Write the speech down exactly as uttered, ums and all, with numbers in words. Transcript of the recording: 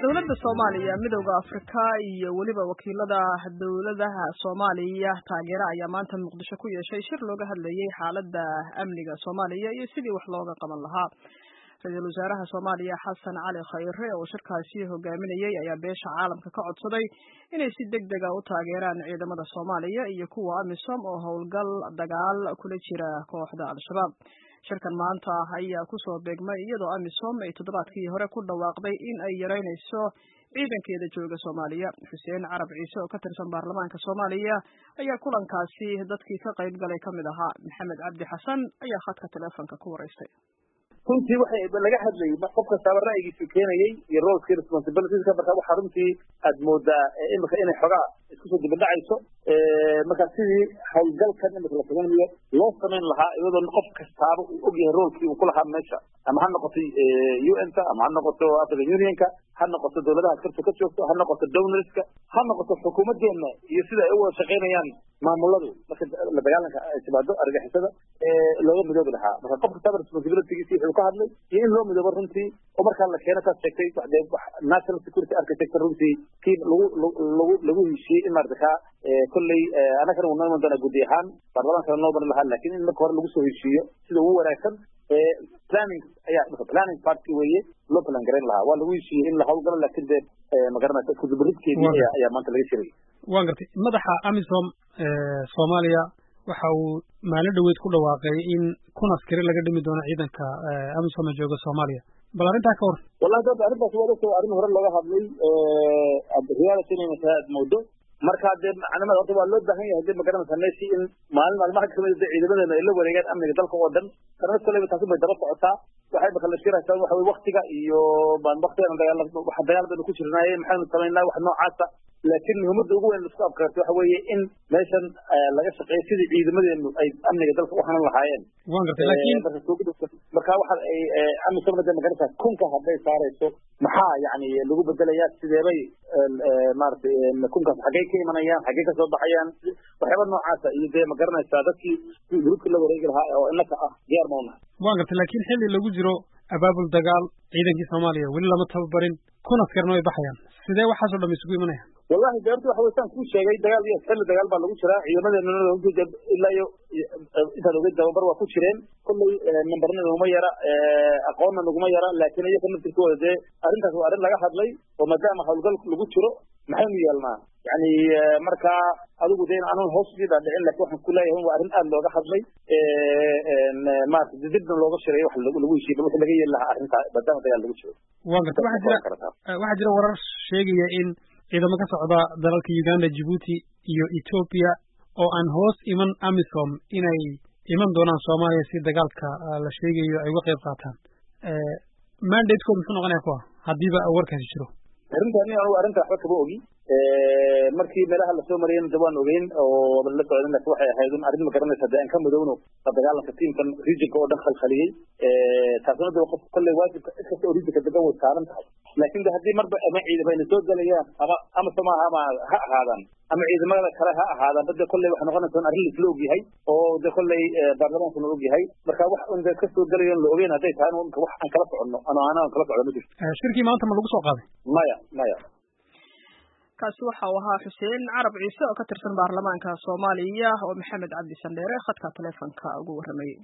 dowladda Soomaaliya midowga Afrika iyo waliba wakiilada dowladaha Soomaaliya taageera ayaa maanta Muqdisho ku yeeshay shir looga hadlayay xaaladda amniga Soomaaliya iyo sidii wax looga qaban lahaa. Ra'iisul Wasaaraha Soomaaliya Xasan Cali Khayre oo shirkaasi hogaaminayay ayaa beesha caalamka ka codsaday inay si degdeg ah u taageeraan ciidamada Soomaaliya iyo kuwa AMISOM oo howlgal dagaal kula jira kooxda Al-Shabaab. shirkan maanta ayaa ku soo beegmay iyadoo AMISOM ay toddobaadkii hore ku dhawaaqday in ay yareynayso ciidankeeda jooga Soomaaliya. Xuseen Carab Ciise oo ka tirsan baarlamaanka Soomaaliya ayaa kulankaasi dadkii ka qayb galay kamid ahaa. Maxamed Cabdi Xasan ayaa khadka telefoonka ku wareystay. runtii waxay laga hadlayay qof kasta ra'yigiisa keenayay iyo roolkii responsibilities ka marka waxa runtii aad moodaa imika inay xogaa isku soo dibadhacayso ee marka sidii hawlgalkan imika la sameeyo loo sameyn lahaa iyadoo qof kastaaba uu ogyahay roolkii uu ku lahaa meesha ama ha noqoto U N ta ama ha noqoto African Union ka ha noqoto dawladaha karto ka joogto ha noqoto donorska ha noqoto xukuumadeena iyo sida ay u wada shaqeynayaan maamuladu marka la dagaalanka ay timaado argagixisada ee looga midoobi lahaa marka qof kasta responsibilities wuxuu ka hadlay iyo in loo midoobo runtii oo marka la keeno ka sheegtay national security architecture runtii kii lagu lagu lagu heshiiyey in markaa kullay anagana uu noqon doona gudi ahaan baarlamaanka loo baran lahaa laakiin in marka hore lagu soo heshiiyo sida ugu wanaagsan ee planning ayaa planning party weeye loo plan gareyn lahaa waa lagu heshiiyey in la hawlgalo laakiin de magaranaysa isku dibridkeedii ayaa maanta laga shiray waan gartay madaxa AMISOM ee Soomaaliya waxa uu maalin dhaweed ku dhawaaqay in kun askari laga dhimi doono ciidanka AMISOM ee jooga Soomaaliya bal arrinta ka hor wallahi dad arrintaas waa soo arrin hore laga hadlay ee riyada inay tahay moodo marka de macnaheedu horta waa loo baahan yahay dib magaranaysa meeshii in maalin maalmaha kamid ah ciidamadeena ay la wareegaan amniga dalka oo dhan sanad kale taasi bay daba socotaa waxay bakal shiraysaa waxa way waqtiga iyo baan waqtiga dagaal waxa dagaal baan ku jirnaa maxaynu sameynaa wax noocaas laakiin muhiimada ugu weyn isku afkarto waxa weeye in meeshan laga shaqeeyo sidii ciidamadeenu ay amniga dalka u xanan lahaayeen waan gartay laakiin marka waxa ay AMISOM da magaranaysa kunka haday saarayso maxaa yaani lagu bedelayaa sideebay maartay kunka xagee ka imanayaan xagee ka soo baxayaan waxyaabo noocaas iyo de magaranaysa dadkii gruubka la wareegi lahaa oo innaka ah diyaar ma aha waan gartay laakiin xilli lagu jiro abaabul dagaal ciidankii Soomaaliya wali lama tababarin kun askarna way baxayaan sidee waxa soo dhameysay isugu imanayaan wallahi deertu waxa weeyaan ku sheegay dagaal iyo xilli dagaal baa lagu jiraa ciidamadeena lagu jid ilaa iyo inta lagu tababar waa ku jireen kullay nambarna uma yara aqoonna laguma yara laakiin iyaga naftirkooda de arrintaas waa arrin laga hadlay oo maadaama hawlgal lagu jiro maxaynu yeelnaa yani marka adigu de aanan hoos jida dhicin laakiin waxaan ku leeyahay waa arrin aad looga hadlay ee ma dibna looga shiray wax lagu heshiiyay waxa laga yeelaha arrinta maadaama dagaal lagu jiro waan gartay waxa jira waxa jira warar sheegaya in ciidamo ka socda dalalka Uganda, Djibouti iyo Ethiopia oo aan hoos iman AMISOM inay iman doonaan Soomaaliya si dagaalka la sheegayo ay uga qayb qaataan ee mandate-ku muxuu noqonayaa kuwa hadiiba warkaasi jiro arrintan anigu arrinta waxba kaba ogi ee markii meelaha la soo mariyay dabaan ogeyn oo la socdeen laakiin waxay ahayd in arrin ma garanaysa daan ka mudowno dagaalanka teamkan regionka oo dhan khalkhaliyay ee taasoo qof kulli waajibka iska regionka degan way saaran tahay laakiin hadii marba ama ciidamada soo galayaan ama ama samaha ama ha ahaadan ama ciidamada kale ha ahaadan bada kulli wax noqonaysa arrin la og yahay oo de kulli baarlamaanku la og yahay marka wax unda ka soo galayaan la ogeyn haday tahay wax aan kala socono ana ana kala socono shirkii maanta ma lagu soo qaaday maya maya kaasi waxa uu ahaa Xuseen Carab Ciise oo ka tirsan baarlamaanka Soomaaliya oo Maxamed Cabdi Sandheere khadka telefoonka ugu warramay.